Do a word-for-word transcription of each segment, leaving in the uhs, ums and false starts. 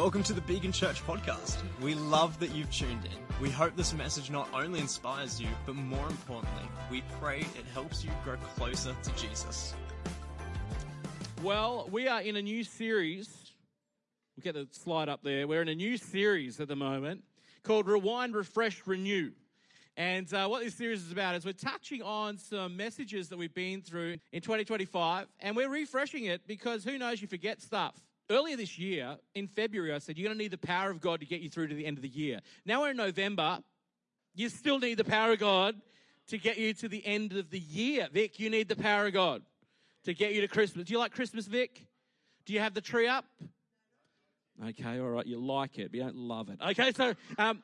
Welcome to the Beacon Church podcast. We love that you've tuned in. We hope this message not only inspires you, but more importantly, we pray it helps you grow closer to Jesus. Well, we are in a new series. We'll get the slide up there. We're in a new series at the moment called Rewind, Refresh, Renew. And uh, what this series is about is we're touching on some messages that we've been through in twenty twenty-five, and we're refreshing it because who knows, you forget stuff. Earlier this year, in February, I said, you're going to need the power of God to get you through to the end of the year. Now we're in November. You still need the power of God to get you to the end of the year. Vic, you need the power of God to get you to Christmas. Do you like Christmas, Vic? Do you have the tree up? Okay, all right, you like it, but you don't love it. Okay, so um,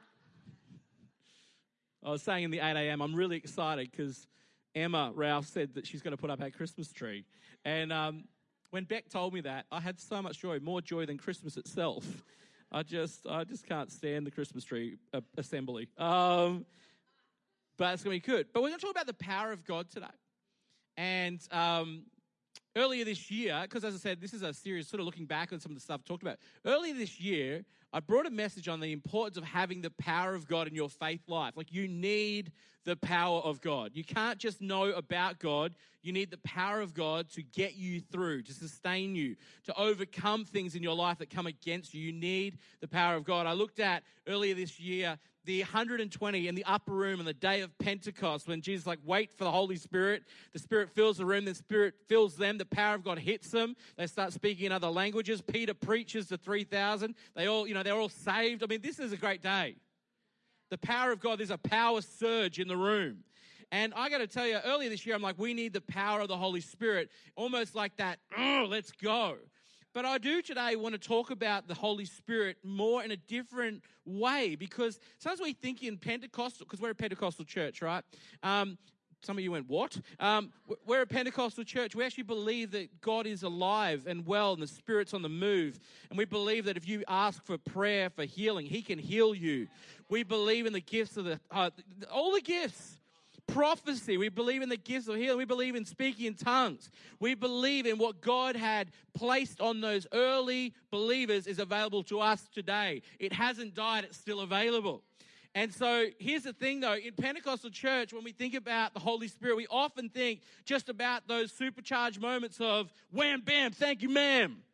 I was saying in the eight a.m., I'm really excited because Emma Ralph said that she's going to put up our Christmas tree. And um, when Beck told me that, I had so much joy, more joy than Christmas itself. I just I just can't stand the Christmas tree uh, assembly. Um, but it's going to be good. But we're going to talk about the power of God today. And um, earlier this year, because as I said, this is a series sort of looking back on some of the stuff I talked about. Earlier this year, I brought a message on the importance of having the power of God in your faith life. Like, you need the power of God. You can't just know about God. You need the power of God to get you through, to sustain you, to overcome things in your life that come against you. You need the power of God. I looked at earlier this year the one hundred twenty in the upper room on the day of Pentecost when Jesus like, wait for the Holy Spirit. The Spirit fills the room, the Spirit fills them, the power of God hits them. They start speaking in other languages. Peter preaches to three thousand. They all, you know, they're all saved. I mean, this is a great day. The power of God, there's a power surge in the room. And I got to tell you, earlier this year, I'm like, we need the power of the Holy Spirit, almost like that, oh, let's go. But I do today want to talk about the Holy Spirit more in a different way, because sometimes we think in Pentecostal, because we're a Pentecostal church, right? Um, some of you went, what? Um, we're a Pentecostal church. We actually believe that God is alive and well and the Spirit's on the move. And we believe that if you ask for prayer, for healing, He can heal you. We believe in the gifts of the, uh, all the gifts. Prophecy. We believe in the gifts of healing. We believe in speaking in tongues. We believe in what God had placed on those early believers is available to us today. It hasn't died. It's still available. And so here's the thing, though. In Pentecostal church, when we think about the Holy Spirit, we often think just about those supercharged moments of wham, bam, thank you, ma'am.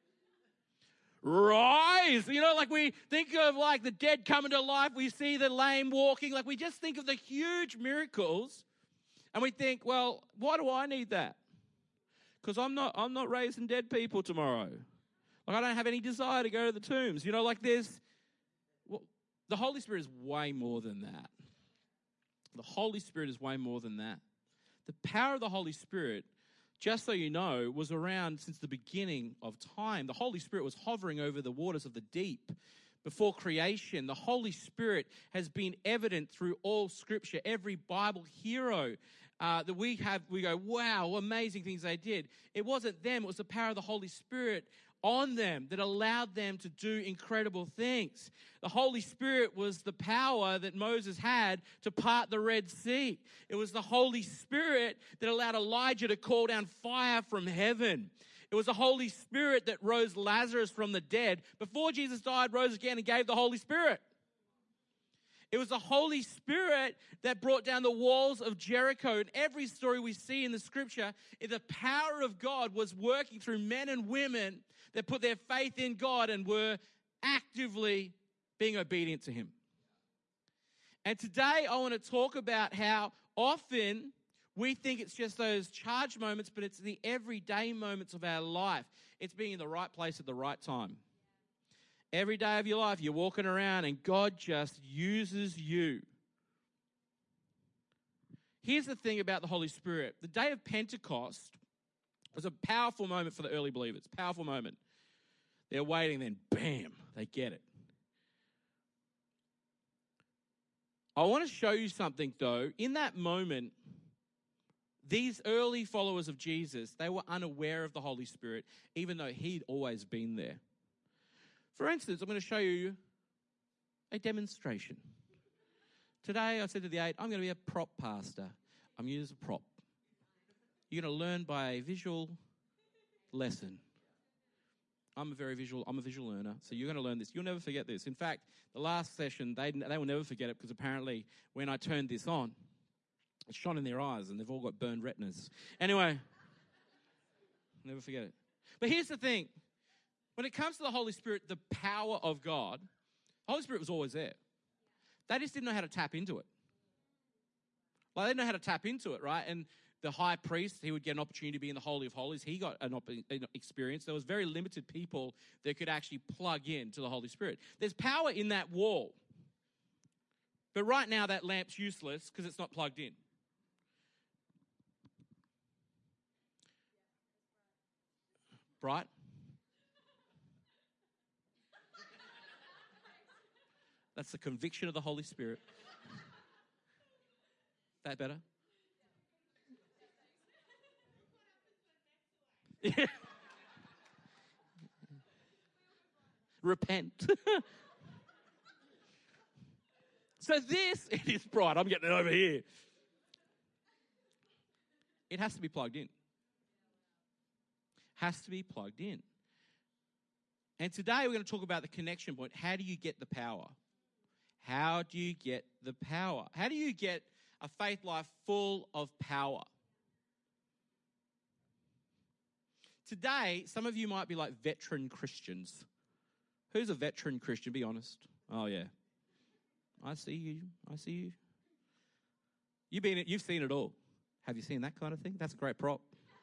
Rise. You know, like we think of like the dead coming to life. We see the lame walking. Like we just think of the huge miracles and we think, well, why do I need that? Because I'm not, I'm not raising dead people tomorrow. Like I don't have any desire to go to the tombs. You know, like there's, well, the Holy Spirit is way more than that. The Holy Spirit is way more than that. The power of the Holy Spirit, just so you know, was around since the beginning of time. The Holy Spirit was hovering over the waters of the deep before creation. The Holy Spirit has been evident through all Scripture. Every Bible hero uh, that we have, we go, wow, what amazing things they did. It wasn't them. It was the power of the Holy Spirit on them that allowed them to do incredible things. The Holy Spirit was the power that Moses had to part the Red Sea. It was the Holy Spirit that allowed Elijah to call down fire from heaven. It was the Holy Spirit that rose Lazarus from the dead. Before Jesus died, rose again and gave the Holy Spirit. It was the Holy Spirit that brought down the walls of Jericho. In every story we see in the Scripture, the power of God was working through men and women that put their faith in God and were actively being obedient to Him. And today I want to talk about how often we think it's just those charged moments, but it's the everyday moments of our life. It's being in the right place at the right time. Every day of your life, you're walking around and God just uses you. Here's the thing about the Holy Spirit. The day of Pentecost was a powerful moment for the early believers. Powerful moment. They're waiting, then bam, they get it. I want to show you something, though. In that moment, these early followers of Jesus, they were unaware of the Holy Spirit, even though He'd always been there. For instance, I'm going to show you a demonstration. Today, I said to the eight, I'm going to be a prop pastor. I'm used as a prop. You're going to learn by a visual lesson. I'm a very visual, I'm a visual learner, so you're going to learn this. You'll never forget this. In fact, the last session, they, they will never forget it because apparently when I turned this on, it shone in their eyes and they've all got burned retinas. Anyway, never forget it. But here's the thing. When it comes to the Holy Spirit, the power of God, the Holy Spirit was always there. They just didn't know how to tap into it. Like, they didn't know how to tap into it, right? And the high priest, he would get an opportunity to be in the Holy of Holies. He got an, op- an experience. There was very limited people that could actually plug in to the Holy Spirit. There's power in that wall. But right now, that lamp's useless because it's not plugged in. Bright? That's the conviction of the Holy Spirit. That better? Yeah. Repent. So this, it is bright. I'm getting it over here. It has to be plugged in. Has to be plugged in. And today we're going to talk about the connection point. How do you get the power? How do you get the power? How do you get a faith life full of power? Today, some of you might be like veteran Christians. Who's a veteran Christian? Be honest. Oh, yeah. I see you. I see you. You've been, you've seen it all. Have you seen that kind of thing? That's a great prop.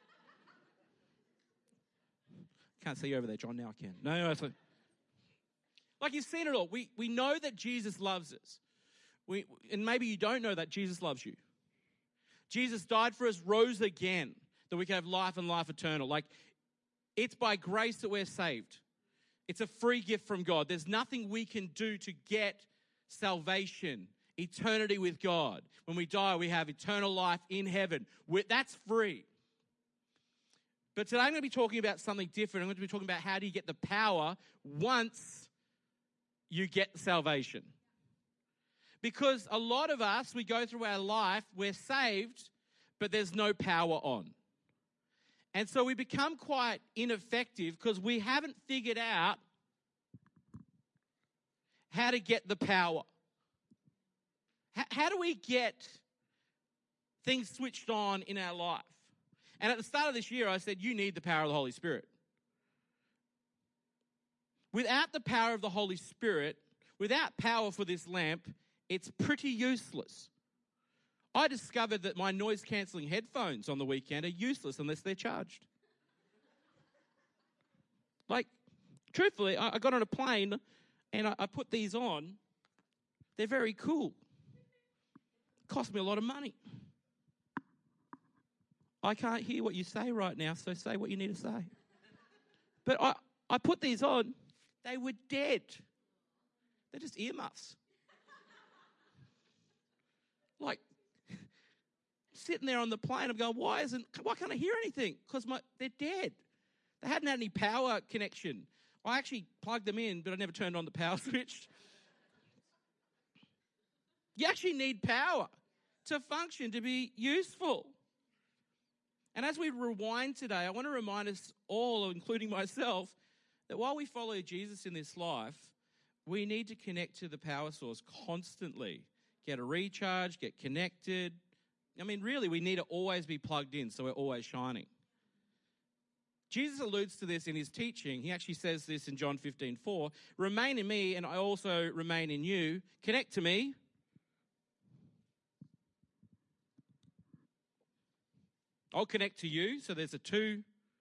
Can't see you over there, John. Now I can. No, no, it's like, like you've seen it all. We, we know that Jesus loves us. We, and maybe you don't know that Jesus loves you. Jesus died for us, rose again, that we can have life and life eternal. Like, it's by grace that we're saved. It's a free gift from God. There's nothing we can do to get salvation, eternity with God. When we die, we have eternal life in heaven. We're, that's free. But today I'm going to be talking about something different. I'm going to be talking about how do you get the power once you get salvation. Because a lot of us, we go through our life, we're saved, but there's no power on. And so we become quite ineffective because we haven't figured out how to get the power. How, how do we get things switched on in our life? And at the start of this year, I said, you need the power of the Holy Spirit. Without the power of the Holy Spirit, without power for this lamp, it's pretty useless. I discovered that my noise-cancelling headphones on the weekend are useless unless they're charged. Like, truthfully, I, I got on a plane and I, I put these on. They're very cool. Cost me a lot of money. I can't hear what you say right now, so say what you need to say. But I, I put these on. They were dead. They're just earmuffs. Like, sitting there on the plane, I'm going, why isn't, why can't I hear anything? Because my they're dead. They hadn't had any power connection. I actually plugged them in, but I never turned on the power switch. You actually need power to function, to be useful. And as we rewind today, I want to remind us all, including myself, that while we follow Jesus in this life, we need to connect to the power source constantly. Get a recharge, get connected. I mean, really, we need to always be plugged in so we're always shining. Jesus alludes to this in his teaching. He actually says this in John fifteen four. Remain in me and I also remain in you. Connect to me. I'll connect to you. So there's a two.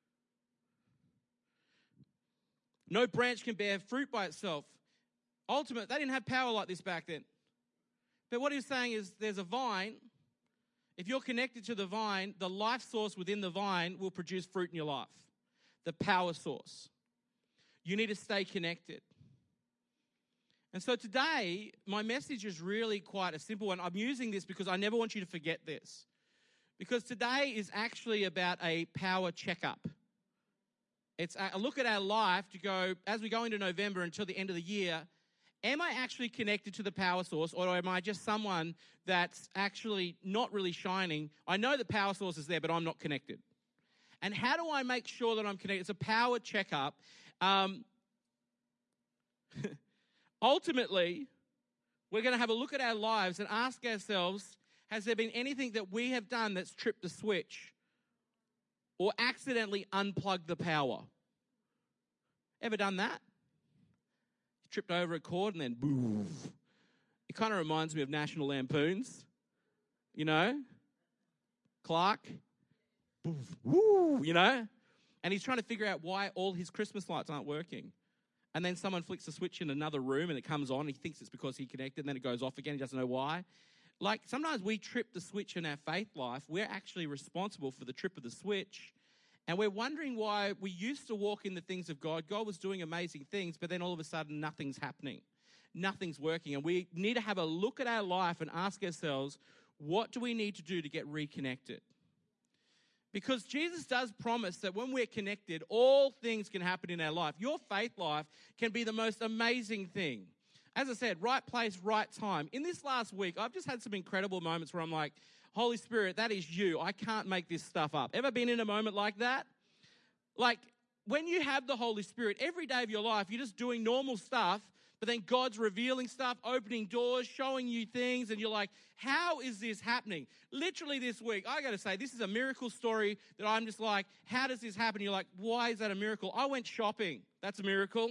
No branch can bear fruit by itself. Ultimate, they didn't have power like this back then. But what he's saying is there's a vine. If you're connected to the vine, the life source within the vine will produce fruit in your life. The power source. You need to stay connected. And so today, my message is really quite a simple one. I'm using this because I never want you to forget this. Because today is actually about a power checkup. It's a look at our life to go, as we go into November until the end of the year, am I actually connected to the power source, or am I just someone that's actually not really shining? I know the power source is there, but I'm not connected. And how do I make sure that I'm connected? It's a power checkup. Um, ultimately, we're going to have a look at our lives and ask ourselves, has there been anything that we have done that's tripped the switch or accidentally unplugged the power? Ever done that? You tripped over a cord and then boom. It kind of reminds me of National Lampoons. You know? Clark. Boof, woo, you know? And he's trying to figure out why all his Christmas lights aren't working. And then someone flicks a switch in another room and it comes on. And he thinks it's because he connected and then it goes off again. He doesn't know why. Like sometimes we trip the switch in our faith life. We're actually responsible for the trip of the switch. And we're wondering why we used to walk in the things of God. God was doing amazing things, but then all of a sudden nothing's happening. Nothing's working. And we need to have a look at our life and ask ourselves, what do we need to do to get reconnected? Because Jesus does promise that when we're connected, all things can happen in our life. Your faith life can be the most amazing thing. As I said, right place, right time. In this last week, I've just had some incredible moments where I'm like, Holy Spirit, that is you. I can't make this stuff up. Ever been in a moment like that? Like, when you have the Holy Spirit, every day of your life, you're just doing normal stuff, but then God's revealing stuff, opening doors, showing you things, and you're like, how is this happening? Literally this week, I got to say, this is a miracle story that I'm just like, how does this happen? You're like, why is that a miracle? I went shopping. That's a miracle.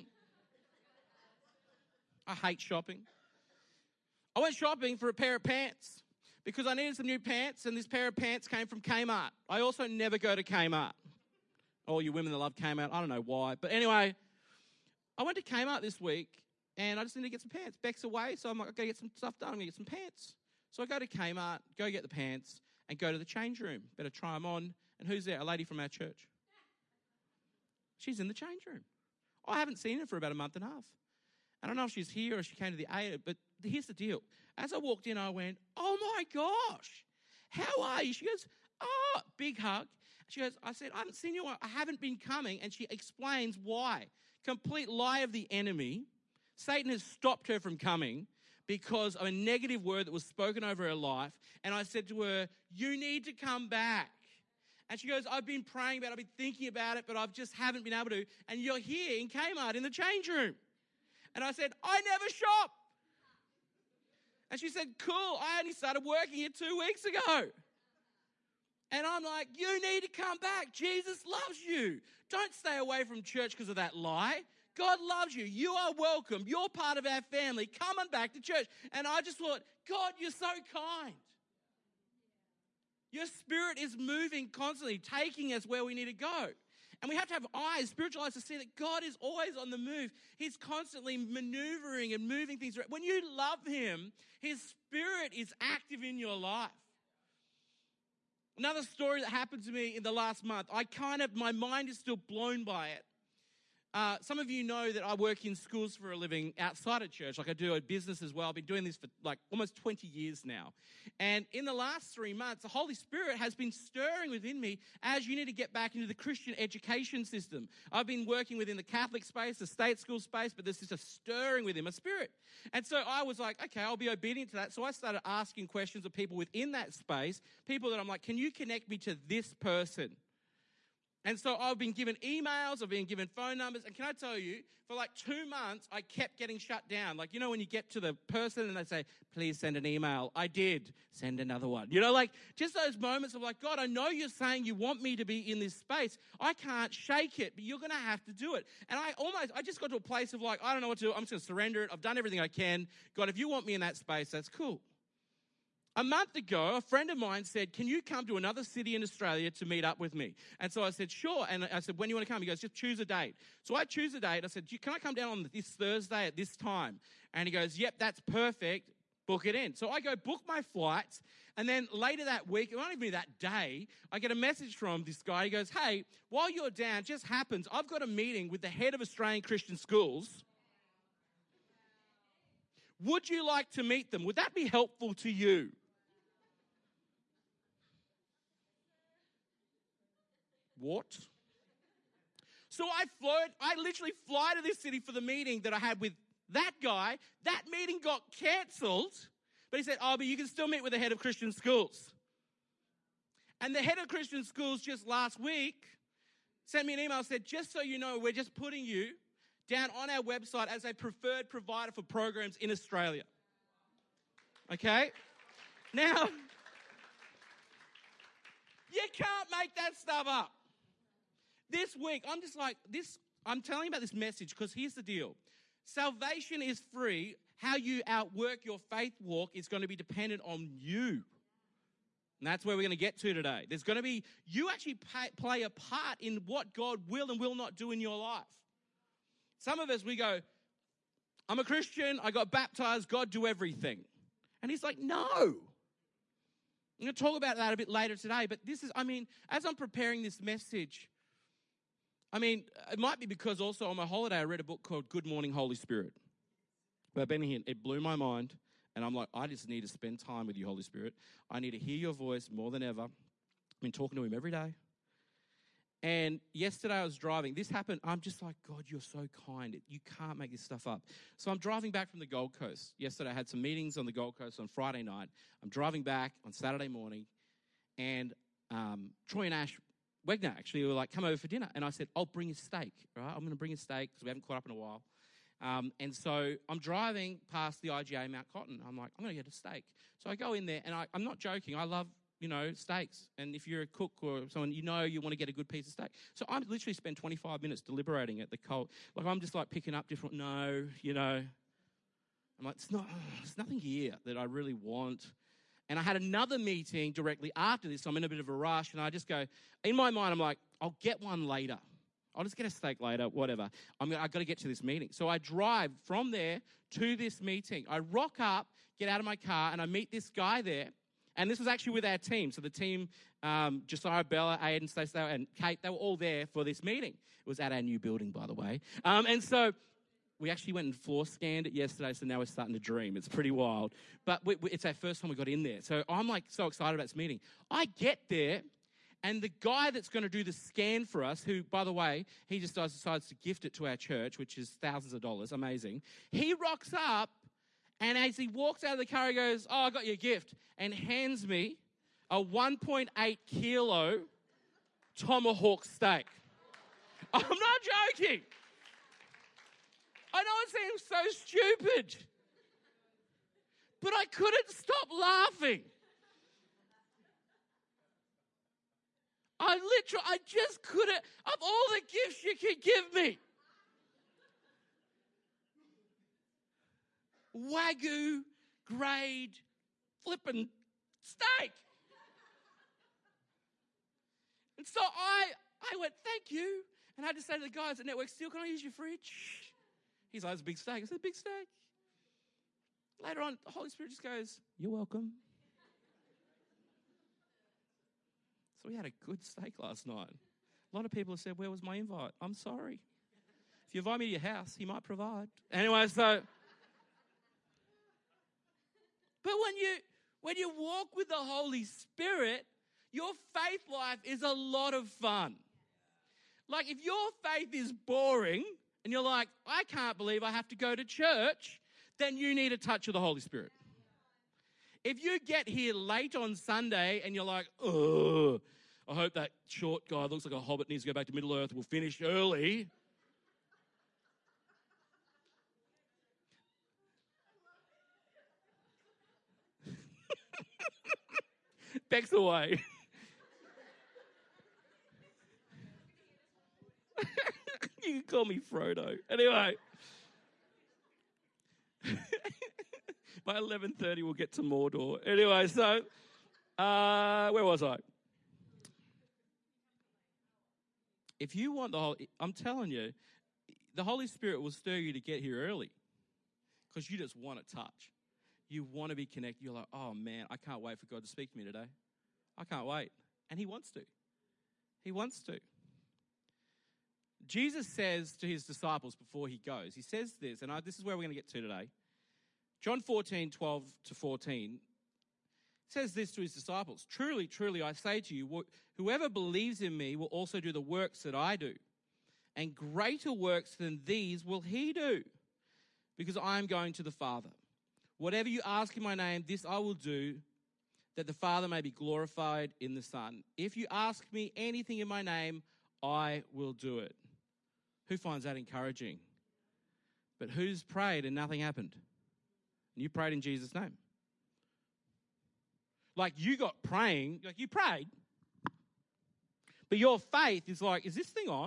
I hate shopping. I went shopping for a pair of pants because I needed some new pants, and this pair of pants came from Kmart. I also never go to Kmart. All you women that love Kmart, I don't know why. But anyway, I went to Kmart this week, and I just need to get some pants. Beck's away, so I'm like, okay, get some stuff done. I'm going to get some pants. So I go to Kmart, go get the pants, and go to the change room. Better try them on. And who's there? A lady from our church. She's in the change room. I haven't seen her for about a month and a half. I don't know if she's here or she came to the A, but here's the deal. As I walked in, I went, oh my gosh, how are you? She goes, oh, big hug. She goes, I said, I haven't seen you. I haven't been coming. And she explains why. Complete lie of the enemy. Satan has stopped her from coming because of a negative word that was spoken over her life. And I said to her, you need to come back. And she goes, I've been praying about it. I've been thinking about it, but I just haven't been able to. And you're here in Kmart in the change room. And I said, I never shop. And she said, cool, I only started working here two weeks ago. And I'm like, you need to come back. Jesus loves you. Don't stay away from church because of that lie. God loves you. You are welcome. You're part of our family. Come on back to church. And I just thought, God, you're so kind. Your spirit is moving constantly, taking us where we need to go. And we have to have eyes, spiritual eyes, to see that God is always on the move. He's constantly maneuvering and moving things around. When you love him, his spirit is active in your life. Another story that happened to me in the last month, I kind of, my mind is still blown by it. Uh, some of you know that I work in schools for a living outside of church. Like I do a business as well. I've been doing this for like almost twenty years now. And in the last three months, the Holy Spirit has been stirring within me as you need to get back into the Christian education system. I've been working within the Catholic space, the state school space, but there's just a stirring within my spirit. And so I was like, okay, I'll be obedient to that. So I started asking questions of people within that space, people that I'm like, can you connect me to this person? And so I've been given emails, I've been given phone numbers, and can I tell you, for like two months, I kept getting shut down. Like, you know, when you get to the person and they say, please send an email. I did. Send another one. You know, like just those moments of like, God, I know you're saying you want me to be in this space. I can't shake it, but you're going to have to do it. And I almost, I just got to a place of like, I don't know what to do. I'm just going to surrender it. I've done everything I can. God, if you want me in that space, that's cool. A month ago, a friend of mine said, can you come to another city in Australia to meet up with me? And so I said, sure. And I said, when do you want to come? He goes, just choose a date. So I choose a date. I said, can I come down on this Thursday at this time? And he goes, yep, that's perfect. Book it in. So I go book my flights. And then later that week, it won't even be that day, I get a message from this guy. He goes, hey, while you're down, just happens, I've got a meeting with the head of Australian Christian schools. Would you like to meet them? Would that be helpful to you? What? So I float, I literally fly to this city for the meeting that I had with that guy. That meeting got cancelled, but he said, oh, but you can still meet with the head of Christian schools. And the head of Christian schools just last week sent me an email, said, just so you know, we're just putting you down on our website as a preferred provider for programs in Australia. Okay? Now, you can't make that stuff up. This week, I'm just like, this. I'm telling you about this message because here's the deal. Salvation is free. How you outwork your faith walk is going to be dependent on you. And that's where we're going to get to today. There's going to be, you actually pay, play a part in what God will and will not do in your life. Some of us, we go, I'm a Christian, I got baptized, God do everything. And he's like, no. I'm going to talk about that a bit later today, but this is, I mean, as I'm preparing this message, I mean, it might be because also on my holiday I read a book called Good Morning, Holy Spirit. But I've been here, it blew my mind, and I'm like, I just need to spend time with you, Holy Spirit. I need to hear your voice more than ever. I've been talking to him every day. And yesterday I was driving. This happened. I'm just like, God, you're so kind. You can't make this stuff up. So I'm driving back from the Gold Coast. Yesterday I had some meetings on the Gold Coast on Friday night. I'm driving back on Saturday morning. And um, Troy and Ash Wegner actually were like, come over for dinner. And I said, I'll bring a steak, right? I'm going to bring a steak because we haven't caught up in a while. Um, and so I'm driving past the I G A Mount Cotton. I'm like, I'm going to get a steak. So I go in there, and I, I'm not joking. I love, you know, steaks. And if you're a cook or someone, you know you want to get a good piece of steak. So I literally spend twenty-five minutes deliberating at the cold. Like, I'm just like picking up different, no, you know. I'm like, it's not, there's nothing here that I really want. And I had another meeting directly after this. So I'm in a bit of a rush, and I just go, in my mind, I'm like, I'll get one later. I'll just get a steak later, whatever. I'm gonna, I've got to get to this meeting. So I drive from there to this meeting. I rock up, get out of my car, and I meet this guy there. And this was actually with our team. So the team, um, Josiah, Bella, Aiden, Stacey, and Kate, they were all there for this meeting. It was at our new building, by the way. Um, and so we actually went and floor scanned it yesterday, so now we're starting to dream. It's pretty wild. But we, we, it's our first time we got in there. So I'm like so excited about this meeting. I get there, and the guy that's going to do the scan for us, who, by the way, he just decides to gift it to our church, which is thousands of dollars, amazing. He rocks up, and as he walks out of the car, he goes, oh, I got your gift, and hands me a one point eight kilo tomahawk steak. I'm not joking. I know it seems so stupid, but I couldn't stop laughing. I literally, I just couldn't, of all the gifts you could give me. Wagyu grade flippin' steak. And so I, I went, thank you. And I had to say to the guys at Network Steel, can I use your fridge? He's like, it's a big steak. I said, big steak. Later on, the Holy Spirit just goes, you're welcome. So we had a good steak last night. A lot of people have said, where was my invite? I'm sorry. If you invite me to your house, he might provide. Anyway, so... But when you when you walk with the Holy Spirit, your faith life is a lot of fun. Like, if your faith is boring and you're like, I can't believe I have to go to church, then you need a touch of the Holy Spirit. If you get here late on Sunday and you're like, oh, I hope that short guy looks like a hobbit needs to go back to Middle-earth. We'll finish early. Beck's away. You can call me Frodo. Anyway. By eleven thirty, we'll get to Mordor. Anyway, so, uh, where was I? If you want the Holy, I'm telling you, the Holy Spirit will stir you to get here early because you just want to touch. You want to be connected. You're like, oh, man, I can't wait for God to speak to me today. I can't wait. And he wants to. He wants to. Jesus says to his disciples before he goes, he says this, and I, this is where we're going to get to today. John fourteen, twelve to fourteen says this to his disciples. Truly, truly, I say to you, whoever believes in me will also do the works that I do. And greater works than these will he do, because I am going to the Father. Whatever you ask in my name, this I will do, that the Father may be glorified in the Son. If you ask me anything in my name, I will do it. Who finds that encouraging? But who's prayed and nothing happened? And you prayed in Jesus' name. Like you got praying, like you prayed, but your faith is like, is this thing on?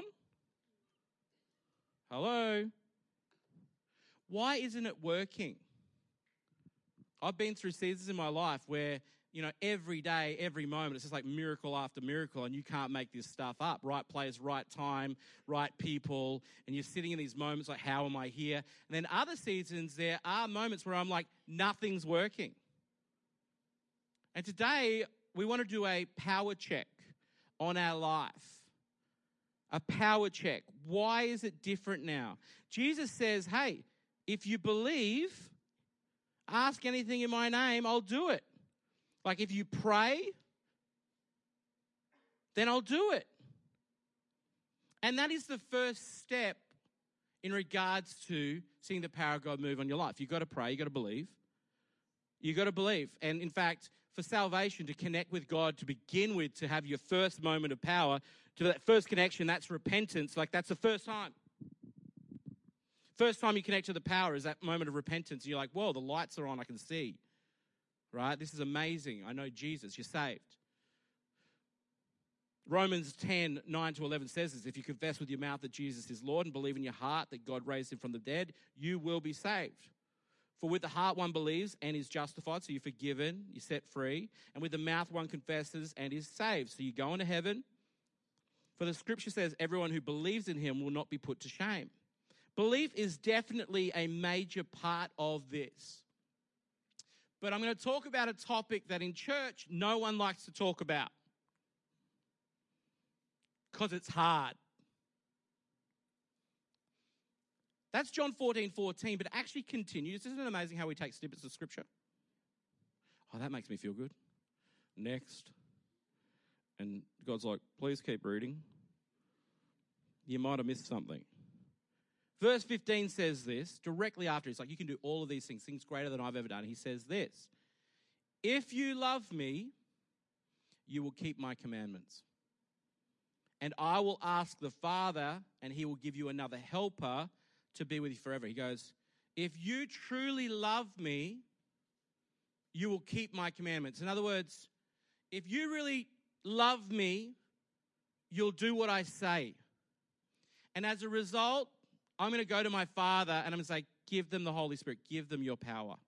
Hello? Why isn't it working? I've been through seasons in my life where, you know, every day, every moment, it's just like miracle after miracle, and you can't make this stuff up. Right place, right time, right people, and you're sitting in these moments like, how am I here? And then other seasons, there are moments where I'm like, nothing's working. And today, we want to do a power check on our life. A power check. Why is it different now? Jesus says, hey, if you believe, ask anything in my name, I'll do it. Like if you pray, then I'll do it. And that is the first step in regards to seeing the power of God move on your life. You've got to pray, you've got to believe. You've got to believe. And in fact, for salvation, to connect with God, to begin with, to have your first moment of power, to that first connection, that's repentance. Like that's the first time. First time you connect to the power is that moment of repentance. You're like, whoa, the lights are on, I can see. Right? This is amazing. I know Jesus, you're saved. Romans ten, nine to eleven says this, if you confess with your mouth that Jesus is Lord and believe in your heart that God raised him from the dead, you will be saved. For with the heart one believes and is justified, so you're forgiven, you're set free. And with the mouth one confesses and is saved, so you go into heaven. For the scripture says everyone who believes in him will not be put to shame. Belief is definitely a major part of this. But I'm going to talk about a topic that in church no one likes to talk about. Because it's hard. That's John fourteen fourteen, but it actually continues. Isn't it amazing how we take snippets of scripture? Oh, that makes me feel good. Next. And God's like, please keep reading. You might have missed something. Verse fifteen says this, directly after. It's like, you can do all of these things, things greater than I've ever done. He says this, if you love me, you will keep my commandments. And I will ask the Father, and he will give you another helper to be with you forever. He goes, if you truly love me, you will keep my commandments. In other words, if you really love me, you'll do what I say. And as a result, I'm going to go to my Father and I'm going to say, give them the Holy Spirit. Give them your power.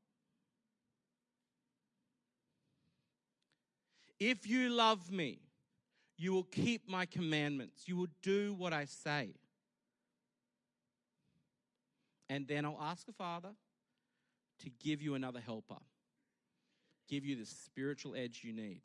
If you love me, you will keep my commandments. You will do what I say. And then I'll ask the Father to give you another helper. Give you the spiritual edge you need.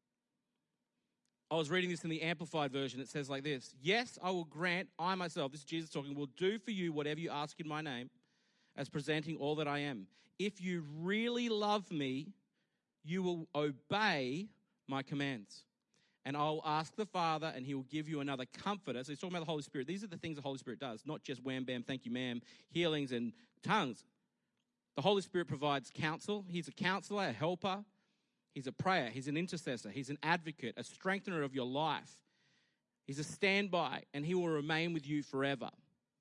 I was reading this in the Amplified version. It says like this. Yes, I will grant, I myself, this is Jesus talking, will do for you whatever you ask in my name, as presenting all that I am. If you really love me, you will obey my commands. And I'll ask the Father, and he will give you another comforter. So he's talking about the Holy Spirit. These are the things the Holy Spirit does, not just wham, bam, thank you, ma'am, healings and tongues. The Holy Spirit provides counsel. He's a counselor, a helper. He's a prayer. He's an intercessor. He's an advocate, a strengthener of your life. He's a standby, and he will remain with you forever.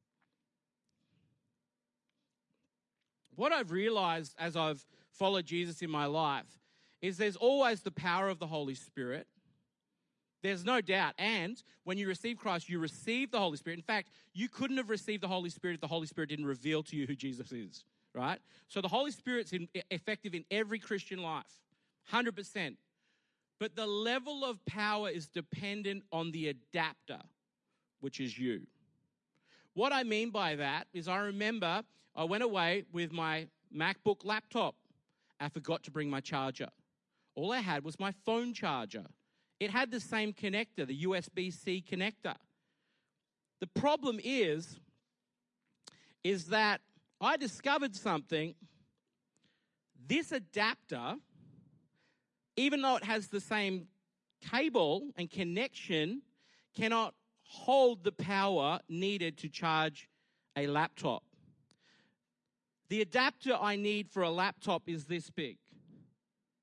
What I've realized as I've followed Jesus in my life is there's always the power of the Holy Spirit. There's no doubt. And when you receive Christ, you receive the Holy Spirit. In fact, you couldn't have received the Holy Spirit if the Holy Spirit didn't reveal to you who Jesus is, right? So the Holy Spirit's in, effective in every Christian life, one hundred percent. But the level of power is dependent on the adapter, which is you. What I mean by that is I remember I went away with my MacBook laptop. I forgot to bring my charger. All I had was my phone charger. It had the same connector, the U S B C connector. The problem is, is that I discovered something. This adapter, even though it has the same cable and connection, cannot hold the power needed to charge a laptop. The adapter I need for a laptop is this big.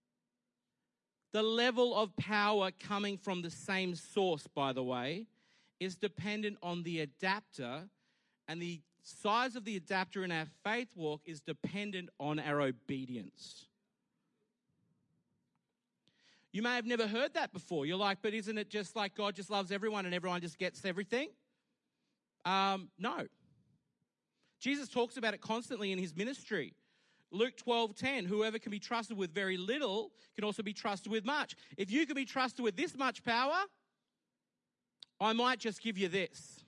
The level of power coming from the same source, by the way, is dependent on the adapter, and the size of the adapter in our faith walk is dependent on our obedience. You may have never heard that before. You're like, but isn't it just like God just loves everyone and everyone just gets everything? Um, no. Jesus talks about it constantly in his ministry. Luke twelve ten, whoever can be trusted with very little can also be trusted with much. If you can be trusted with this much power, I might just give you this.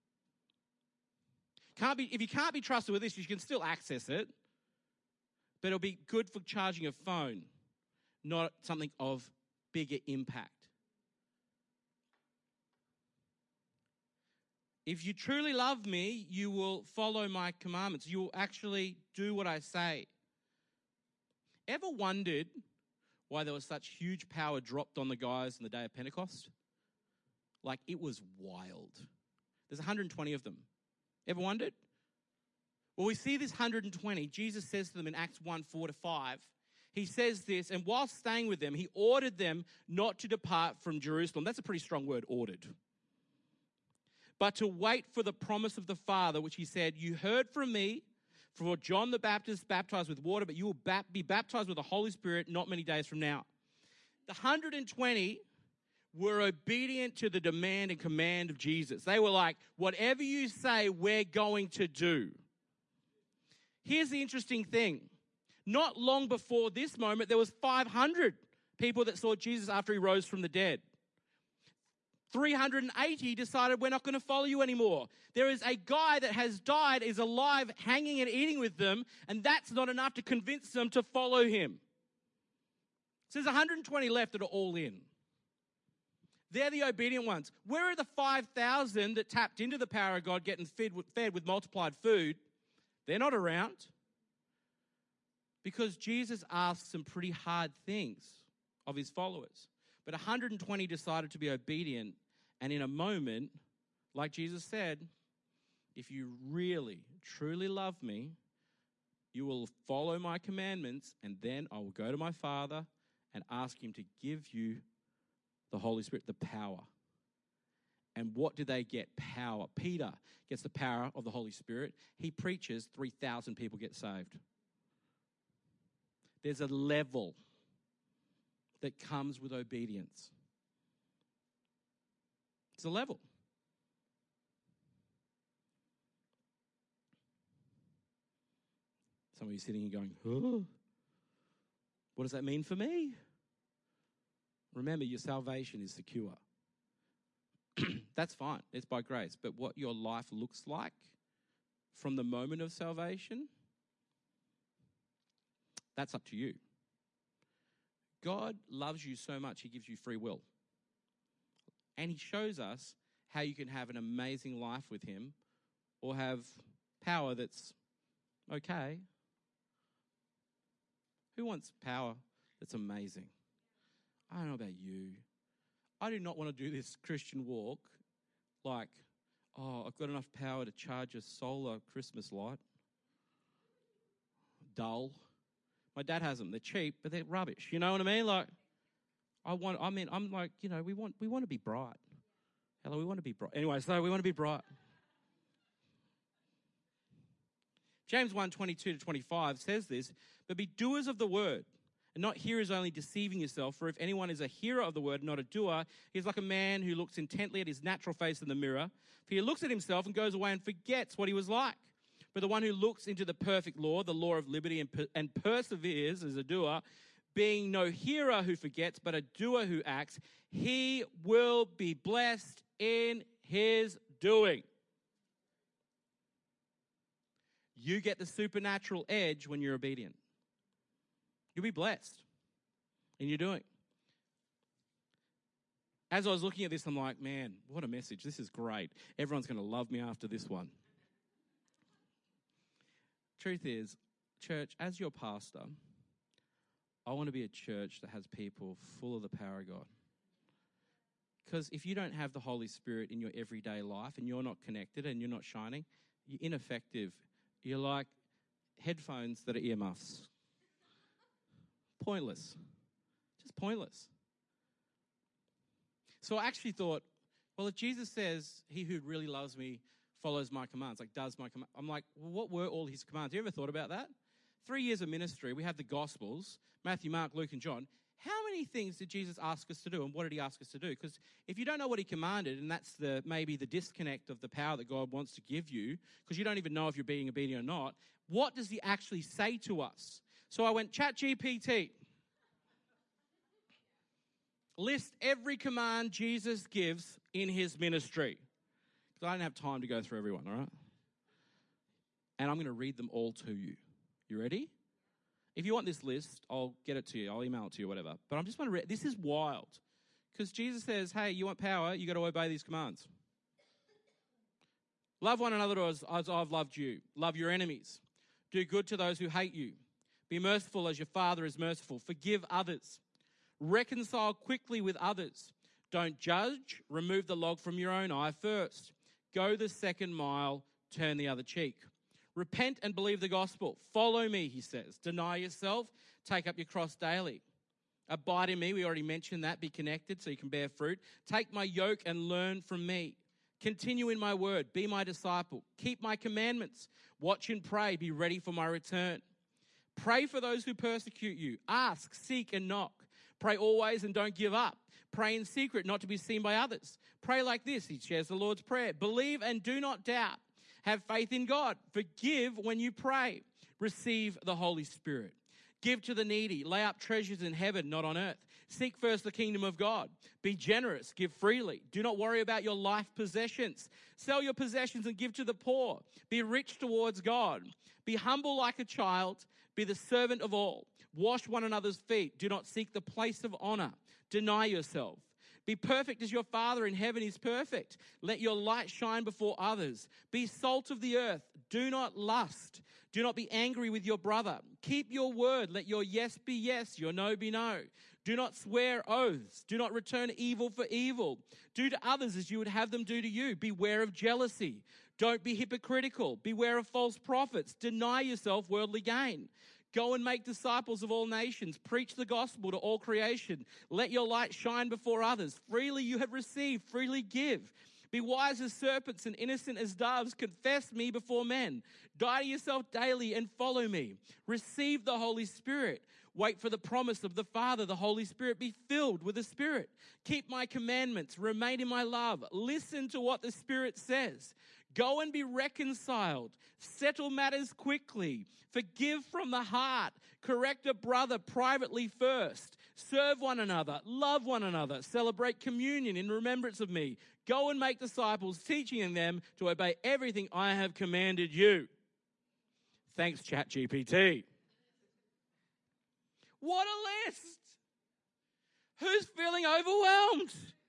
Can't be, if you can't be trusted with this, you can still access it, but it'll be good for charging a phone, not something of bigger impact. If you truly love me, you will follow my commandments. You will actually do what I say. Ever wondered why there was such huge power dropped on the guys on the day of Pentecost? Like, it was wild. There's one hundred twenty of them. Ever wondered? Well, we see this one hundred twenty. Jesus says to them in Acts one, four to five, he says this, and while staying with them, he ordered them not to depart from Jerusalem. That's a pretty strong word, ordered. But to wait for the promise of the Father, which he said, you heard from me, for John the Baptist baptized with water, but you will be baptized with the Holy Spirit not many days from now. The one hundred twenty were obedient to the demand and command of Jesus. They were like, whatever you say, we're going to do. Here's the interesting thing. Not long before this moment, there was five hundred people that saw Jesus after he rose from the dead. three hundred eighty decided, we're not going to follow you anymore. There is a guy that has died, is alive, hanging and eating with them, and that's not enough to convince them to follow him. So there's one hundred twenty left that are all in. They're the obedient ones. Where are the five thousand that tapped into the power of God, getting fed with, fed with multiplied food? They're not around. Because Jesus asked some pretty hard things of his followers. But one hundred twenty decided to be obedient, and in a moment, like Jesus said, if you really, truly love me, you will follow my commandments, and then I will go to my Father and ask him to give you the Holy Spirit, the power. And what do they get? Power. Peter gets the power of the Holy Spirit. He preaches, three thousand people get saved. There's a level that comes with obedience. It's a level. Some of you sitting here going, oh, what does that mean for me? Remember, your salvation is secure. That's fine. It's by grace. But what your life looks like from the moment of salvation, that's up to you. God loves you so much, he gives you free will. And he shows us how you can have an amazing life with him or have power that's okay. Who wants power that's amazing? I don't know about you. I do not want to do this Christian walk like, oh, I've got enough power to charge a solar Christmas light. Dull. My dad has them. They're cheap, but they're rubbish. You know what I mean? Like, I want, I mean, I'm like, you know, we want, we want to be bright. Hello, we want to be bright. Anyway, so we want to be bright. James one, twenty-two to twenty-five says this, but be doers of the word, and not hearers only, deceiving yourself. For if anyone is a hearer of the word, not a doer, he is like a man who looks intently at his natural face in the mirror. For he looks at himself and goes away and forgets what he was like. But the one who looks into the perfect law, the law of liberty, and, per- and perseveres as a doer, being no hearer who forgets, but a doer who acts, he will be blessed in his doing. You get the supernatural edge when you're obedient. You'll be blessed in your doing. As I was looking at this, I'm like, man, what a message. This is great. Everyone's going to love me after this one. Truth is, church, as your pastor, I want to be a church that has people full of the power of God. Because if you don't have the Holy Spirit in your everyday life and you're not connected and you're not shining, you're ineffective. You're like headphones that are earmuffs. Pointless. Just pointless. So I actually thought, Well, if Jesus says, he who really loves me follows my commands, like does my commands, I'm like, well, what were all his commands? Have you ever thought about that? Three years of ministry, we have the Gospels, Matthew, Mark, Luke, and John. How many things did Jesus ask us to do, and what did he ask us to do? Because if you don't know what he commanded, and that's the maybe the disconnect of the power that God wants to give you, because you don't even know if you're being obedient or not, what does he actually say to us? So I went, ChatGPT. List every command Jesus gives in his ministry. Because I don't have time to go through everyone, all right? And I'm going to read them all to you. You ready? If you want this list, I'll get it to you. I'll email it to you, whatever. But I'm just going to read. This is wild. Because Jesus says, hey, you want power, you got to obey these commands. Love one another as, as I've loved you. Love your enemies. Do good to those who hate you. Be merciful as your Father is merciful. Forgive others. Reconcile quickly with others. Don't judge. Remove the log from your own eye first. Go the second mile. Turn the other cheek. Repent and believe the gospel. Follow me, he says. Deny yourself. Take up your cross daily. Abide in me. We already mentioned that. Be connected so you can bear fruit. Take my yoke and learn from me. Continue in my word. Be my disciple. Keep my commandments. Watch and pray. Be ready for my return. Pray for those who persecute you. Ask, seek, and knock. Pray always and don't give up. Pray in secret, not to be seen by others. Pray like this. He shares the Lord's Prayer. Believe and do not doubt. Have faith in God. Forgive when you pray. Receive the Holy Spirit. Give to the needy. Lay up treasures in heaven, not on earth. Seek first the kingdom of God. Be generous. Give freely. Do not worry about your life possessions. Sell your possessions and give to the poor. Be rich towards God. Be humble like a child. Be the servant of all. Wash one another's feet. Do not seek the place of honor. Deny yourself. Be perfect as your Father in heaven is perfect. Let your light shine before others. Be salt of the earth. Do not lust. Do not be angry with your brother. Keep your word. Let your yes be yes, your no be no. Do not swear oaths. Do not return evil for evil. Do to others as you would have them do to you. Beware of jealousy. Don't be hypocritical. Beware of false prophets. Deny yourself worldly gain. Go and make disciples of all nations. Preach the gospel to all creation. Let your light shine before others. Freely you have received, freely give. Be wise as serpents and innocent as doves. Confess me before men. Die to yourself daily and follow me. Receive the Holy Spirit. Wait for the promise of the Father, the Holy Spirit. Be filled with the Spirit. Keep my commandments. Remain in my love. Listen to what the Spirit says. Go and be reconciled. Settle matters quickly. Forgive from the heart. Correct a brother privately first. Serve one another. Love one another. Celebrate communion in remembrance of me. Go and make disciples, teaching them to obey everything I have commanded you. Thanks, ChatGPT. What a list! Who's feeling overwhelmed?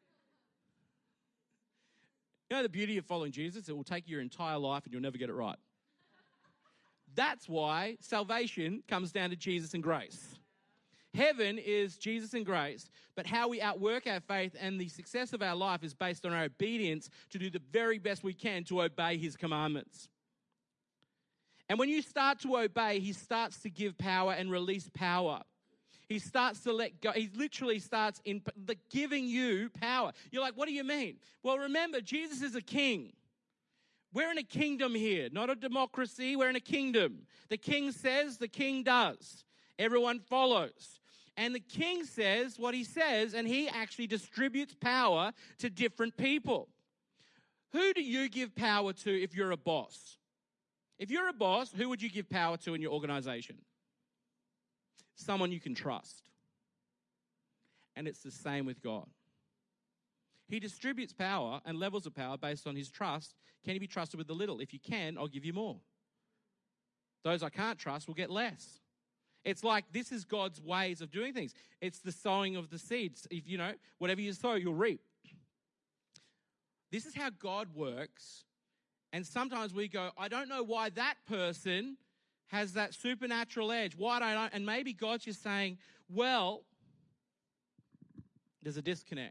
You know the beauty of following Jesus? It will take your entire life and you'll never get it right. That's why salvation comes down to Jesus and grace. Heaven is Jesus and grace, but how we outwork our faith and the success of our life is based on our obedience to do the very best we can to obey his commandments. And when you start to obey, he starts to give power and release power. He starts to let go. He literally starts in the giving you power. You're like, what do you mean? Well, remember, Jesus is a king. We're in a kingdom here, not a democracy. We're in a kingdom. The king says, the king does. Everyone follows. And the king says what he says, and he actually distributes power to different people. Who do you give power to if you're a boss? If you're a boss, who would you give power to in your organization? Someone you can trust. And it's the same with God. He distributes power and levels of power based on his trust. Can you be trusted with the little? If you can, I'll give you more. Those I can't trust will get less. It's like this is God's ways of doing things. It's the sowing of the seeds. If you know, whatever you sow, you'll reap. This is how God works. And sometimes we go, I don't know why that person has that supernatural edge. Why don't I? And maybe God's just saying, well, there's a disconnect.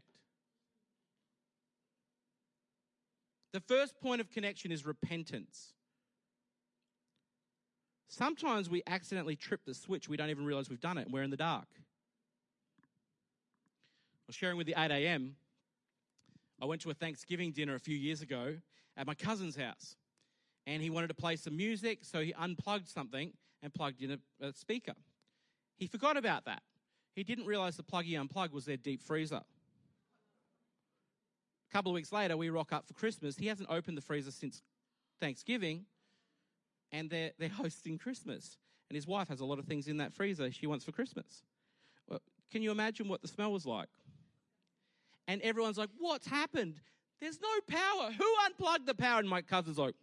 The first point of connection is repentance. Sometimes we accidentally trip the switch. We don't even realize we've done it, and we're in the dark. I was sharing with the eight a.m. I went to a Thanksgiving dinner a few years ago at my cousin's house, and he wanted to play some music, so he unplugged something and plugged in a, a speaker. He forgot about that. He didn't realize the plug he unplugged was their deep freezer. A couple of weeks later, we rock up for Christmas. He hasn't opened the freezer since Thanksgiving, and they're, they're hosting Christmas. And his wife has a lot of things in that freezer she wants for Christmas. Well, can you imagine what the smell was like? And everyone's like, what's happened? There's no power. Who unplugged the power? And my cousin's like,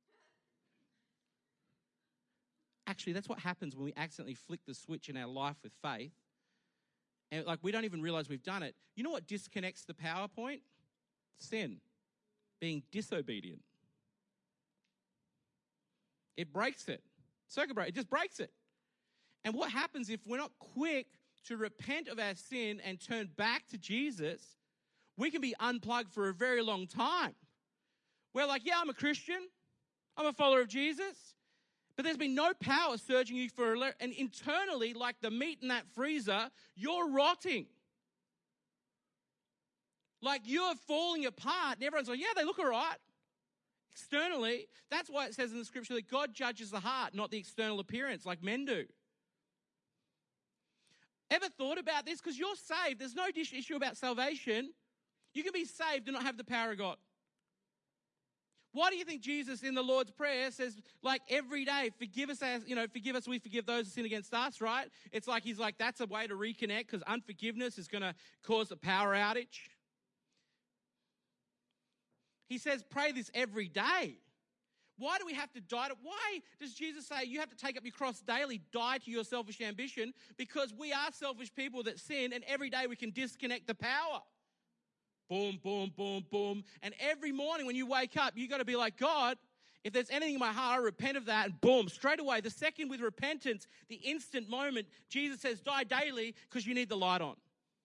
actually, that's what happens when we accidentally flick the switch in our life with faith. And like we don't even realize we've done it. You know what disconnects the power point? Sin. Being disobedient. It breaks it. Circuit breaker, it just breaks it. And what happens if we're not quick to repent of our sin and turn back to Jesus, we can be unplugged for a very long time. We're like, yeah, I'm a Christian. I'm a follower of Jesus. But there's been no power surging you for, a, and internally, like the meat in that freezer, you're rotting. Like you're falling apart. And everyone's like, yeah, they look all right. Externally, that's why it says in the scripture that God judges the heart, not the external appearance like men do. Ever thought about this? Because you're saved. There's no issue about salvation. You can be saved and not have the power of God. Why do you think Jesus in the Lord's Prayer says, like every day, forgive us, as, you know, forgive us, we forgive those who sin against us, right? It's like he's like, that's a way to reconnect because unforgiveness is going to cause a power outage. He says, pray this every day. Why do we have to die? To, why does Jesus say you have to take up your cross daily, die to your selfish ambition? Because we are selfish people that sin, and every day we can disconnect the power. Boom, boom, boom, boom. And every morning when you wake up, you got to be like, God, if there's anything in my heart, I repent of that. And boom, straight away, the second with repentance, the instant moment, Jesus says, die daily because you need the light on.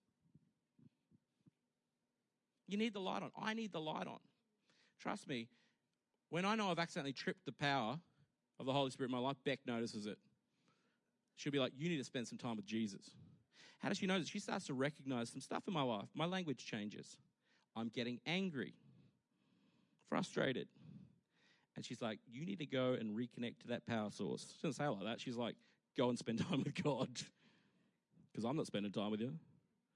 You need the light on. I need the light on. Trust me, when I know I've accidentally tripped the power of the Holy Spirit in my life, Beck notices it. She'll be like, you need to spend some time with Jesus. How does she notice? She starts to recognize some stuff in my life. My language changes. I'm getting angry, frustrated. And she's like, you need to go and reconnect to that power source. She doesn't say it like that. She's like, go and spend time with God. Because I'm not spending time with you.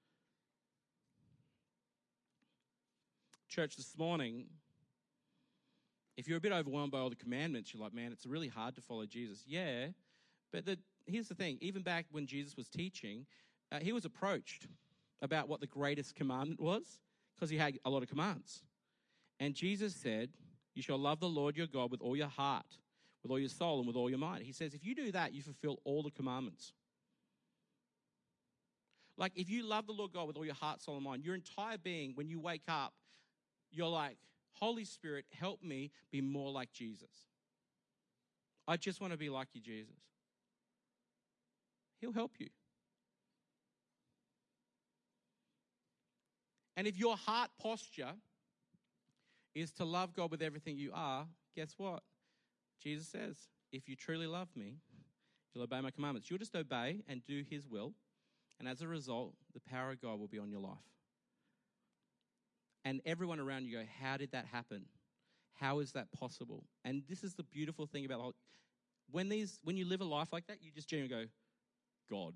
Church, this morning, if you're a bit overwhelmed by all the commandments, you're like, man, it's really hard to follow Jesus. Yeah, but the, here's the thing. Even back when Jesus was teaching, uh, he was approached about what the greatest commandment was because he had a lot of commands. And Jesus said, you shall love the Lord your God with all your heart, with all your soul, and with all your mind. He says, if you do that, you fulfill all the commandments. Like, if you love the Lord God with all your heart, soul, and mind, your entire being, when you wake up, you're like, Holy Spirit, help me be more like Jesus. I just want to be like you, Jesus. He'll help you. And if your heart posture is to love God with everything you are, guess what? Jesus says, if you truly love me, you'll obey my commandments. You'll just obey and do his will. And as a result, the power of God will be on your life. And everyone around you go, how did that happen? How is that possible? And this is the beautiful thing about the whole, when these when you live a life like that, you just genuinely go, God.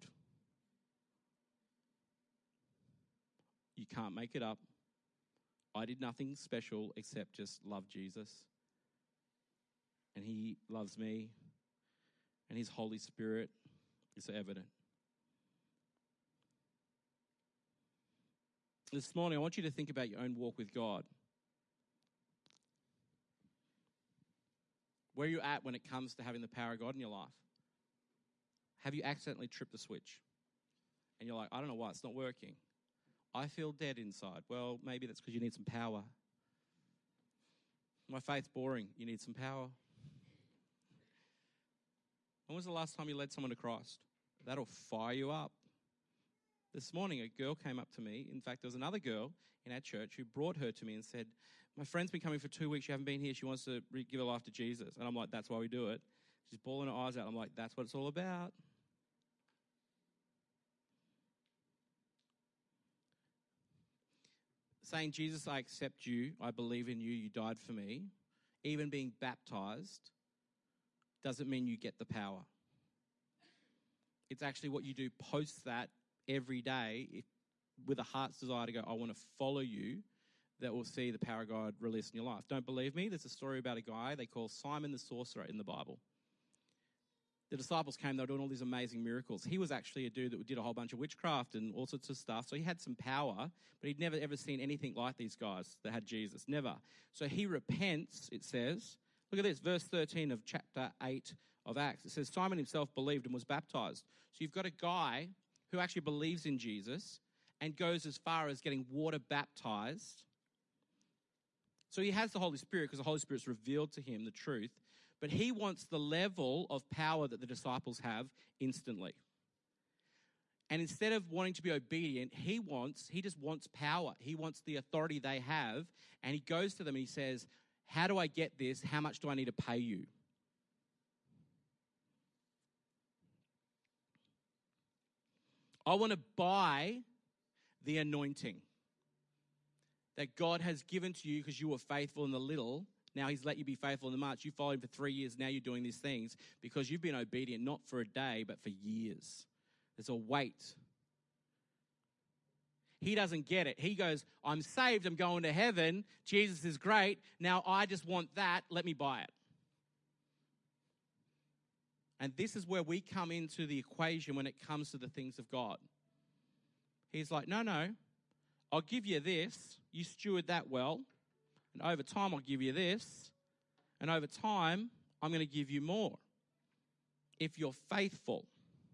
You can't make it up. I did nothing special except just love Jesus. And he loves me. And his Holy Spirit is evident. This morning, I want you to think about your own walk with God. Where are you at when it comes to having the power of God in your life? Have you accidentally tripped the switch? And you're like, I don't know why it's not working. I feel dead inside. Well, maybe that's because you need some power. My faith's boring. You need some power. When was the last time you led someone to Christ? That'll fire you up. This morning, a girl came up to me. In fact, there was another girl in our church who brought her to me and said, my friend's been coming for two weeks. She hasn't been here. She wants to re- give her life to Jesus. And I'm like, that's why we do it. She's bawling her eyes out. I'm like, that's what it's all about. saying, Jesus, I accept you, I believe in you, you died for me, even being baptized, doesn't mean you get the power. It's actually what you do post that every day if, with a heart's desire to go, I want to follow you, that will see the power of God released in your life. Don't believe me? There's a story about a guy they call Simon the Sorcerer in the Bible. The disciples came, they were doing all these amazing miracles. He was actually a dude that did a whole bunch of witchcraft and all sorts of stuff. So he had some power, but he'd never ever seen anything like these guys that had Jesus. Never. So he repents, it says. Look at this, verse thirteen of chapter eight of Acts. It says, Simon himself believed and was baptized. So you've got a guy who actually believes in Jesus and goes as far as getting water baptized. So he has the Holy Spirit because the Holy Spirit's revealed to him the truth. But he wants the level of power that the disciples have instantly. And instead of wanting to be obedient, he wants, he just wants power. He wants the authority they have. And he goes to them and he says, how do I get this? How much do I need to pay you? I want to buy the anointing that God has given to you because you were faithful in the little. Now he's let you be faithful in the much. You followed him for three years. Now you're doing these things because you've been obedient, not for a day, but for years. There's a weight. He doesn't get it. He goes, I'm saved. I'm going to heaven. Jesus is great. Now I just want that. Let me buy it. And this is where we come into the equation when it comes to the things of God. He's like, no, no. I'll give you this. You steward that well. And over time, I'll give you this. And over time, I'm going to give you more. If you're faithful.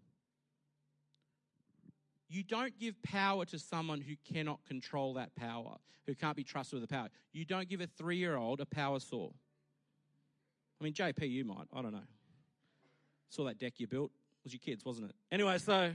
You don't give power to someone who cannot control that power, who can't be trusted with the power. You don't give a three-year-old a power saw. I mean, J P, you might. I don't know. Saw that deck you built. It was your kids, wasn't it? Anyway, so,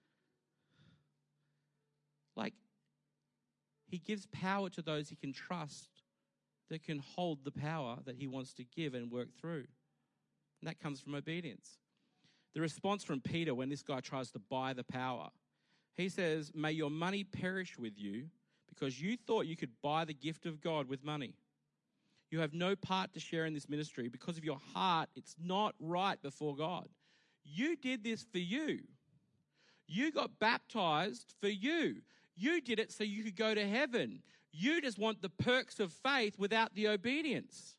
like, he gives power to those he can trust that can hold the power that he wants to give and work through. And that comes from obedience. The response from Peter when this guy tries to buy the power, he says, may your money perish with you because you thought you could buy the gift of God with money. You have no part to share in this ministry because of your heart. It's not right before God. You did this for you. You got baptized for you. You did it so you could go to heaven. You just want the perks of faith without the obedience.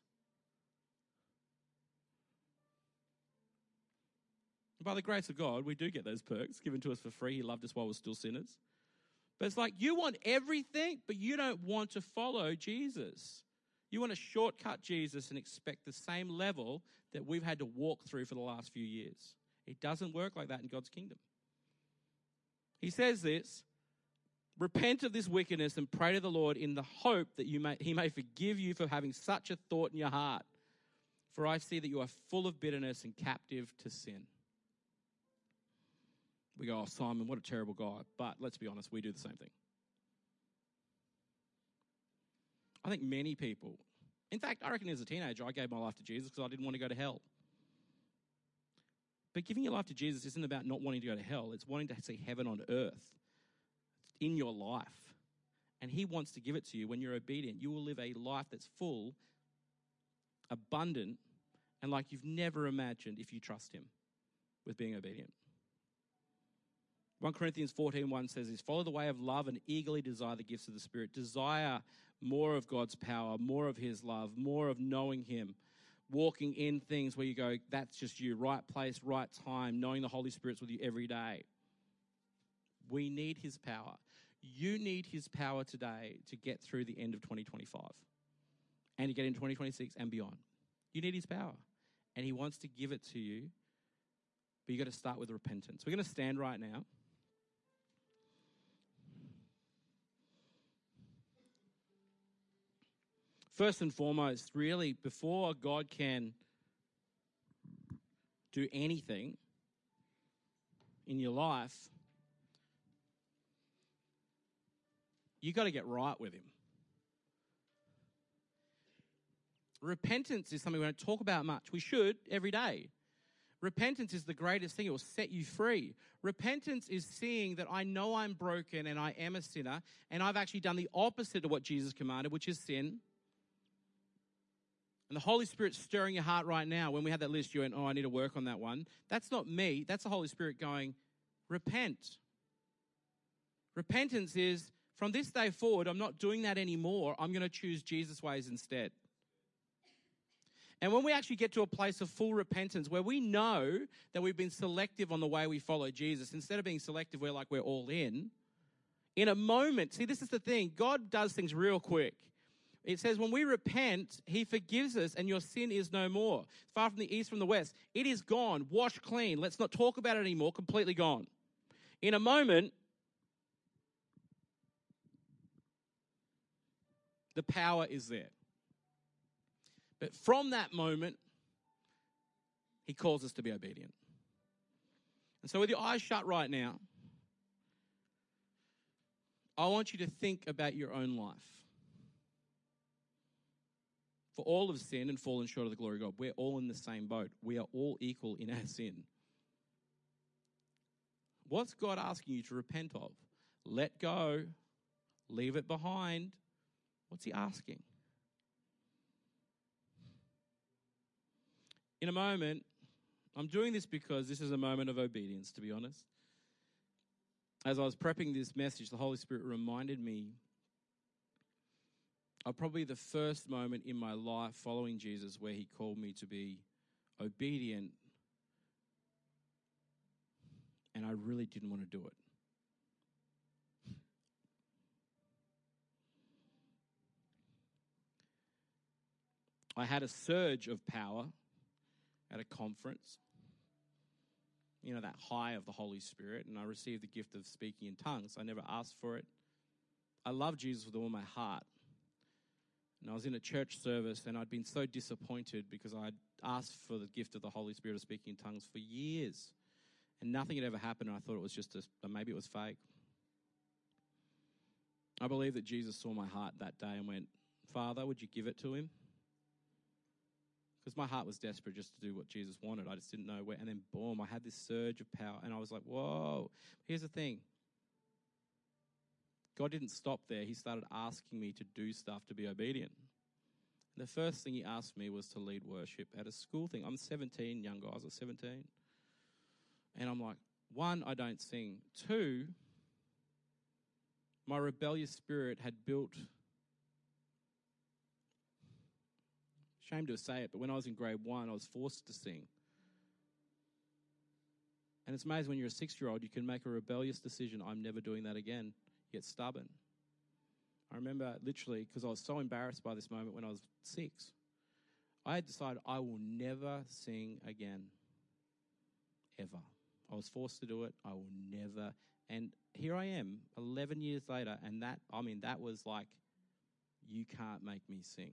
By the grace of God, we do get those perks given to us for free. He loved us while we're still sinners. But it's like you want everything, but you don't want to follow Jesus. You want to shortcut Jesus and expect the same level that we've had to walk through for the last few years. It doesn't work like that in God's kingdom. He says this, repent of this wickedness and pray to the Lord in the hope that you may, he may forgive you for having such a thought in your heart. For I see that you are full of bitterness and captive to sin. We go, oh, Simon, what a terrible guy. But let's be honest, we do the same thing. I think many people, in fact, I reckon as a teenager, I gave my life to Jesus because I didn't want to go to hell. But giving your life to Jesus isn't about not wanting to go to hell. It's wanting to see heaven on earth in your life. And he wants to give it to you when you're obedient. You will live a life that's full, abundant, and like you've never imagined if you trust him with being obedient. First Corinthians fourteen one says this, follow the way of love and eagerly desire the gifts of the Spirit. Desire more of God's power, more of his love, more of knowing him, walking in things where you go, that's just you, right place, right time, knowing the Holy Spirit's with you every day. We need his power. You need his power today to get through the end of twenty twenty-five and to get in twenty twenty-six and beyond. You need his power, and he wants to give it to you, but you've got to start with repentance. We're going to stand right now. First and foremost, really, before God can do anything in your life, you got to get right with him. Repentance is something we don't talk about much. We should every day. Repentance is the greatest thing. It will set you free. Repentance is seeing that I know I'm broken and I am a sinner, and I've actually done the opposite of what Jesus commanded, which is sin. And the Holy Spirit's stirring your heart right now. When we had that list, you went, oh, I need to work on that one. That's not me. That's the Holy Spirit going, repent. Repentance is, from this day forward, I'm not doing that anymore. I'm going to choose Jesus' ways instead. And when we actually get to a place of full repentance where we know that we've been selective on the way we follow Jesus, instead of being selective, we're like we're all in. In a moment, see, this is the thing. God does things real quick. It says when we repent, he forgives us and your sin is no more. Far from the east, from the west. It is gone, washed clean. Let's not talk about it anymore, completely gone. In a moment, the power is there. But from that moment, he calls us to be obedient. And so with your eyes shut right now, I want you to think about your own life. For all have sinned and fallen short of the glory of God. We're all in the same boat. We are all equal in our sin. What's God asking you to repent of? Let go. Leave it behind. What's he asking? In a moment, I'm doing this because this is a moment of obedience, to be honest. As I was prepping this message, the Holy Spirit reminded me of probably the first moment in my life following Jesus where he called me to be obedient, and I really didn't want to do it. I had a surge of power at a conference, you know, that high of the Holy Spirit, and I received the gift of speaking in tongues. I never asked for it. I love Jesus with all my heart. And I was in a church service, and I'd been so disappointed because I'd asked for the gift of the Holy Spirit of speaking in tongues for years, and nothing had ever happened, and I thought it was just a, maybe it was fake. I believe that Jesus saw my heart that day and went, Father, would you give it to him? Because my heart was desperate just to do what Jesus wanted. I just didn't know where. And then, boom, I had this surge of power. And I was like, whoa. Here's the thing. God didn't stop there. He started asking me to do stuff to be obedient. And the first thing he asked me was to lead worship at a school thing. I'm seventeen, young guys. I was seventeen. And I'm like, one, I don't sing. Two, my rebellious spirit had built... Shame to say it, but when I was in grade one, I was forced to sing. And it's amazing when you're a six-year-old, you can make a rebellious decision. I'm never doing that again. You get stubborn. I remember literally, because I was so embarrassed by this moment when I was six, I had decided I will never sing again, ever. I was forced to do it. I will never. And here I am, eleven years later, and that, I mean, that was like, you can't make me sing.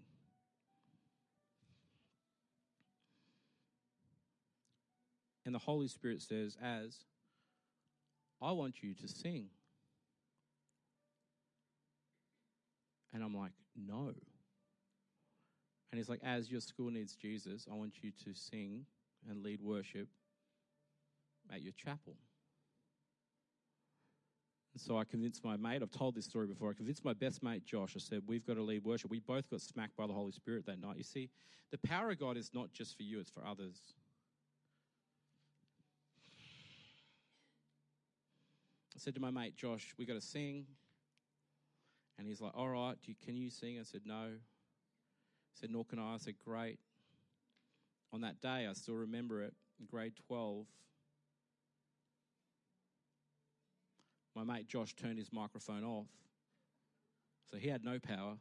And the Holy Spirit says, Az, I want you to sing. And I'm like, no. And he's like, Az, your school needs Jesus. I want you to sing and lead worship at your chapel. And so I convinced my mate, I've told this story before, I convinced my best mate, Josh. I said, we've got to lead worship. We both got smacked by the Holy Spirit that night. You see, the power of God is not just for you, it's for others. I said to my mate, Josh, we got to sing. And he's like, all right, do you, can you sing? I said, no. He said, nor can I. I said, great. On that day, I still remember it, in grade twelve, my mate Josh turned his microphone off. So he had no power.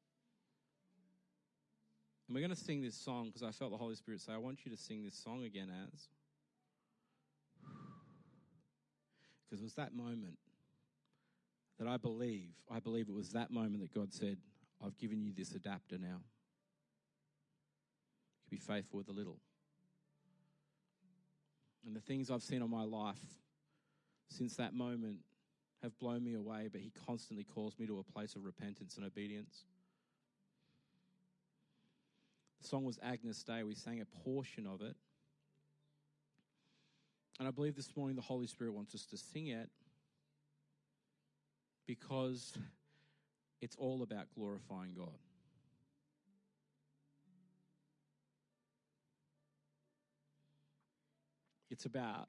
And we're going to sing this song because I felt the Holy Spirit say, I want you to sing this song again, Az. Because it was that moment that I believe, I believe it was that moment that God said, I've given you this adapter now. You be faithful with a little. And the things I've seen on my life since that moment have blown me away, but he constantly calls me to a place of repentance and obedience. The song was Agnus Dei. We sang a portion of it. And I believe this morning the Holy Spirit wants us to sing it because it's all about glorifying God. It's about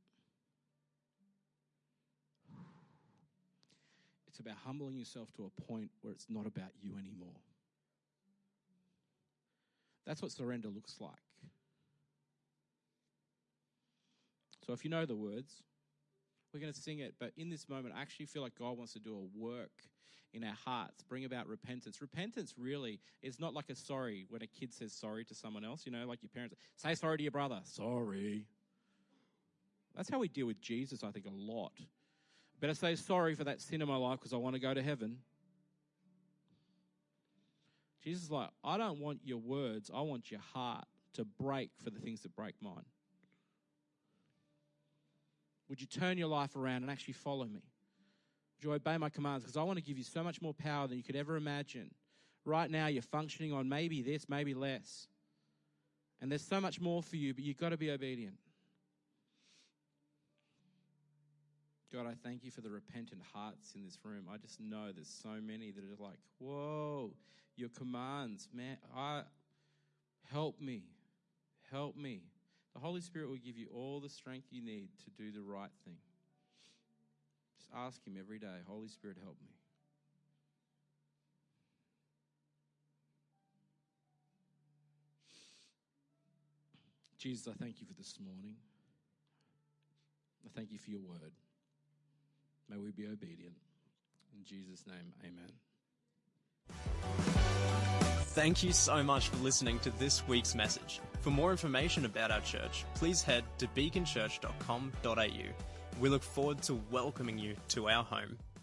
It's about humbling yourself to a point where it's not about you anymore. That's what surrender looks like. So if you know the words, we're going to sing it. But in this moment, I actually feel like God wants to do a work in our hearts, bring about repentance. Repentance really is not like a sorry when a kid says sorry to someone else. You know, like your parents say sorry to your brother. Sorry. That's how we deal with Jesus, I think, a lot. Better say sorry for that sin in my life because I want to go to heaven. Jesus is like, I don't want your words. I want your heart to break for the things that break mine. Would you turn your life around and actually follow me? Would you obey my commands? Because I want to give you so much more power than you could ever imagine. Right now, you're functioning on maybe this, maybe less. And there's so much more for you, but you've got to be obedient. God, I thank you for the repentant hearts in this room. I just know there's so many that are like, whoa, your commands, man, I, help me, help me. The Holy Spirit will give you all the strength you need to do the right thing. Just ask him every day, Holy Spirit, help me. Jesus, I thank you for this morning. I thank you for your word. May we be obedient. In Jesus' name, amen. Thank you so much for listening to this week's message. For more information about our church, please head to beacon church dot com dot a u. We look forward to welcoming you to our home.